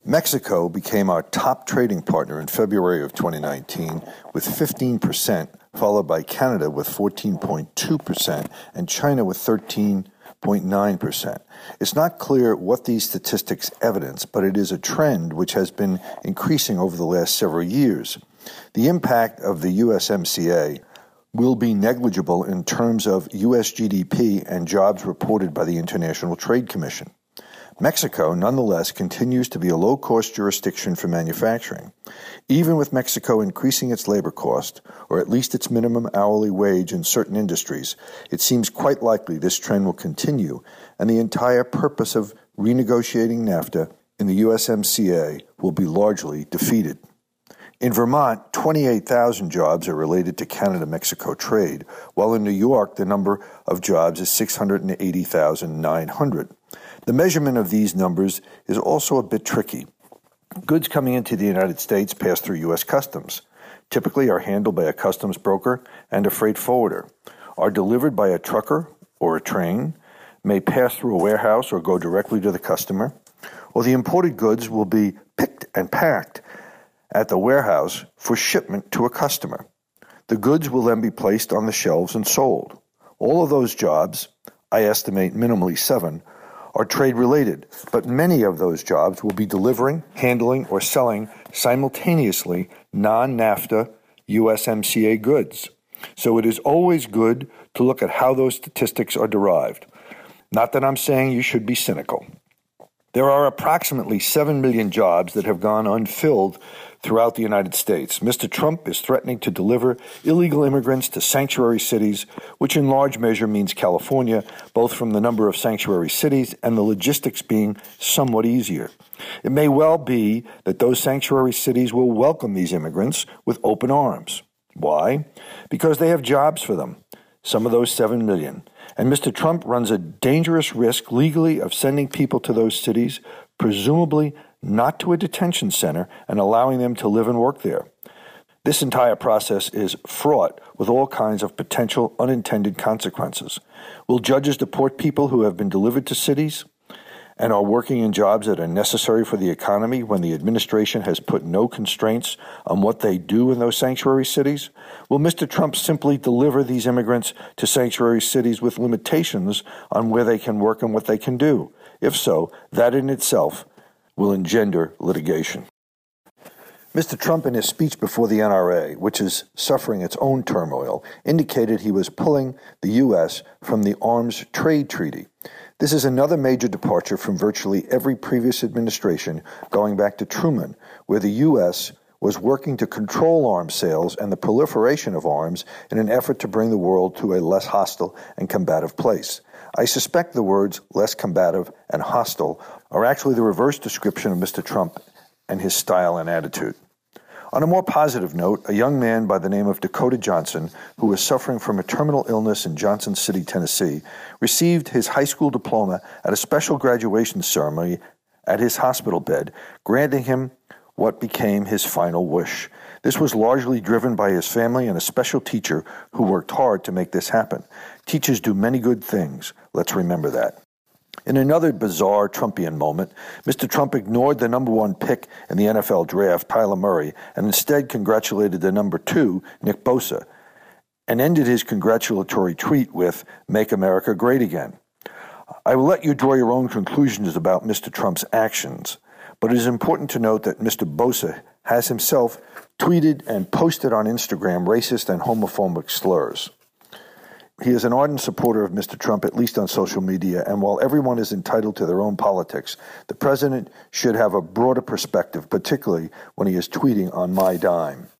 Mexico became our top trading partner in February of 2019 with 15%, followed by Canada with 14.2% and China with 13.9%. It's not clear what these statistics evidence, but it is a trend which has been increasing over the last several years. The impact of the USMCA will be negligible in terms of U.S. GDP and jobs reported by the International Trade Commission. Mexico, nonetheless, continues to be a low-cost jurisdiction for manufacturing. Even with Mexico increasing its labor cost, or at least its minimum hourly wage in certain industries, it seems quite likely this trend will continue, and the entire purpose of renegotiating NAFTA in the USMCA will be largely defeated. In Vermont, 28,000 jobs are related to Canada-Mexico trade, while in New York the number of jobs is 680,900. The measurement of these numbers is also a bit tricky. Goods coming into the United States pass through U.S. Customs, typically are handled by a customs broker and a freight forwarder, are delivered by a trucker or a train, may pass through a warehouse or go directly to the customer, or the imported goods will be picked and packed at the warehouse for shipment to a customer. The goods will then be placed on the shelves and sold. All of those jobs, I estimate minimally 7, are trade-related, but many of those jobs will be delivering, handling, or selling simultaneously non-NAFTA USMCA goods. So it is always good to look at how those statistics are derived. Not that I'm saying you should be cynical. There are approximately 7 million jobs that have gone unfilled throughout the United States. Mr. Trump is threatening to deliver illegal immigrants to sanctuary cities, which in large measure means California, both from the number of sanctuary cities and the logistics being somewhat easier. It may well be that those sanctuary cities will welcome these immigrants with open arms. Why? Because they have jobs for them, some of those 7 million. And Mr. Trump runs a dangerous risk legally of sending people to those cities, presumably not to a detention center, and allowing them to live and work there. This entire process is fraught with all kinds of potential unintended consequences. Will judges deport people who have been delivered to cities and are working in jobs that are necessary for the economy when the administration has put no constraints on what they do in those sanctuary cities? Will Mr. Trump simply deliver these immigrants to sanctuary cities with limitations on where they can work and what they can do? If so, that in itself will engender litigation. Mr. Trump, in his speech before the NRA, which is suffering its own turmoil, indicated he was pulling the U.S. from the Arms Trade Treaty. This is another major departure from virtually every previous administration, going back to Truman, where the U.S. was working to control arms sales and the proliferation of arms in an effort to bring the world to a less hostile and combative place. I suspect the words less combative and hostile are actually the reverse description of Mr. Trump and his style and attitude. On a more positive note, a young man by the name of Dakota Johnson, who was suffering from a terminal illness in Johnson City, Tennessee, received his high school diploma at a special graduation ceremony at his hospital bed, granting him what became his final wish. This was largely driven by his family and a special teacher who worked hard to make this happen. Teachers do many good things. Let's remember that. In another bizarre Trumpian moment, Mr. Trump ignored the number 1 pick in the NFL draft, Kyler Murray, and instead congratulated the number 2, Nick Bosa, and ended his congratulatory tweet with, "Make America Great Again." I will let you draw your own conclusions about Mr. Trump's actions, but it is important to note that Mr. Bosa has himself tweeted and posted on Instagram racist and homophobic slurs. He is an ardent supporter of Mr. Trump, at least on social media, and while everyone is entitled to their own politics, the president should have a broader perspective, particularly when he is tweeting on my dime.